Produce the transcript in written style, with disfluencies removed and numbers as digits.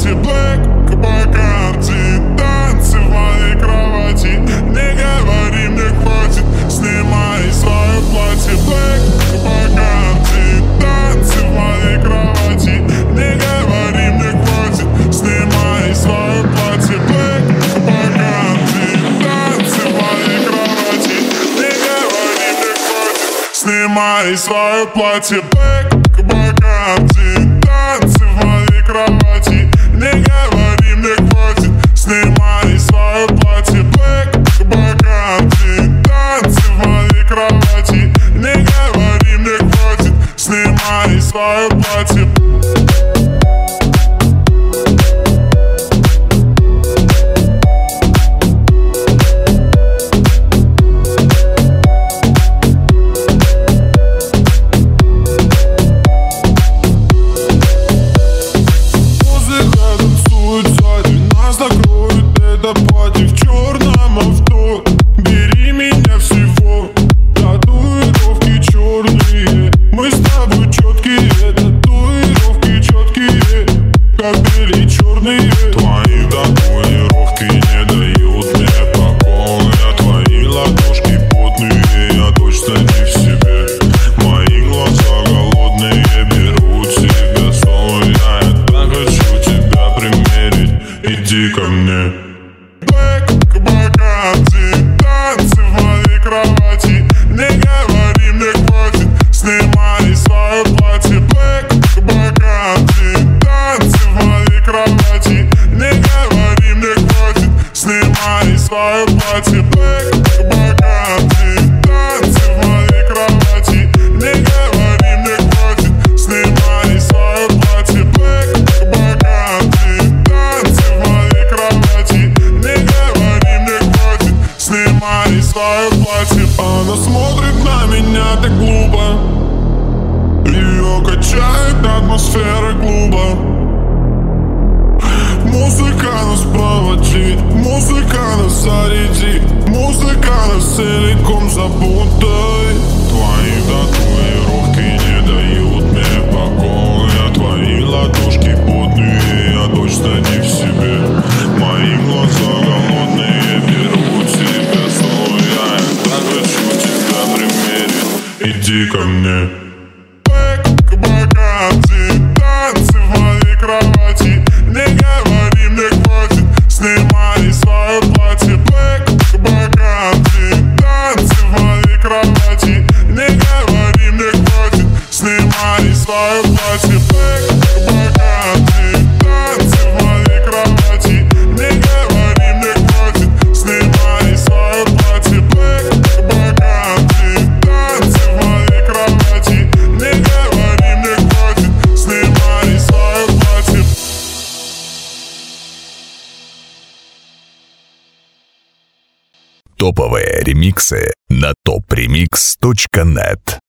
платье Black Bacardi, танцы в моей кровати. Не говори, мне хватит, снимай свое платье Black Bacardi, танцы в моей кровати. Не говори, мне хватит, снимай свое платье Black Bacardi, танцы в моей кровати. Не говори, мне хватит, снимай свое платье Black Bacardi, танцы в моей кровати. Не говори, мне хватит, снимай свое платье Black Bacardi, танцы в моей кровати. Не говори, мне хватит, снимай свое платье. Иди ко мне. Black Bacardi, танцы в моей кровати. Не говори, мне хватит, снимай свое платье Black Bacardi, танцы в моей кровати. Не говори, мне хватит, снимай свое платье Black Bacardi, танцы в моей кровати. Не говори, мне хватит, снимай свое платье Black Bacardi, танцы в моей кровати. Не говори, мне хватит, снимай свое платье. Она смотрит на меня так глупо, ее качает атмосфера клуба. Музыка нас проводит, музыка нас зарядит, музыка нас целиком запутает. Твои татуировки не дают мне покоя, твои ладошки потные, я точно не в себе. Мои глаза голодные, берут тебя стоя. Я так хочу тебя примерить, иди ко мне. Black Bacardi, танцы в моей кровати. Не говори, мне хватит, снимай свое платье Black Bacardi, танцы в моей кровати. Не говори, мне хватит, снимай свое платье Black Bacardi, танцы в моей кровати. Не говори, мне хватит, снимай свое платье Black Bacardi, танцы в моей кровати. Не говори, мне хватит, снимай свое платье. Топовые ремиксы на topremix.net.